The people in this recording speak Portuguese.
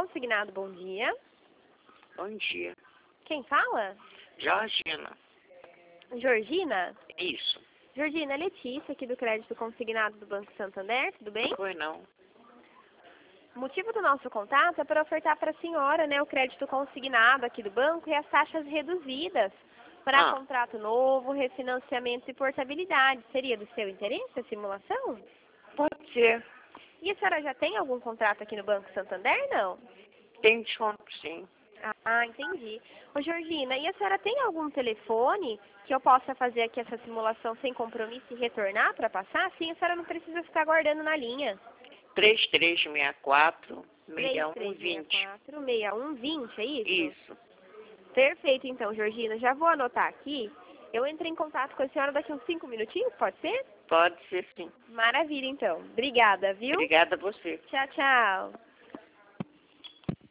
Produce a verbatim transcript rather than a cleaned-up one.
Consignado, bom dia. Bom dia. Quem fala? Georgina. Georgina? Isso. Georgina, é Letícia, aqui do Crédito Consignado do Banco Santander, tudo bem? Foi não. O motivo do nosso contato é para ofertar para a senhora, né, o crédito consignado aqui do banco e as taxas reduzidas para Ah. contrato novo, refinanciamento e portabilidade. Seria do seu interesse a simulação? Pode ser. E a senhora já tem algum contrato aqui no Banco Santander, não? Tem desconto, sim. Ah, entendi. Ô, Georgina, e a senhora tem algum telefone que eu possa fazer aqui essa simulação sem compromisso e retornar para passar? Assim a senhora não precisa ficar guardando na linha. três três seis quatro, seis um três dois três zero. seis quatro, seis um dois zero, é isso? Isso. Perfeito, então, Georgina. Já vou anotar aqui. Eu entro em contato com a senhora daqui uns cinco minutinhos, pode ser? Pode ser, sim. Maravilha, então. Obrigada, viu? Obrigada a você. Tchau, tchau.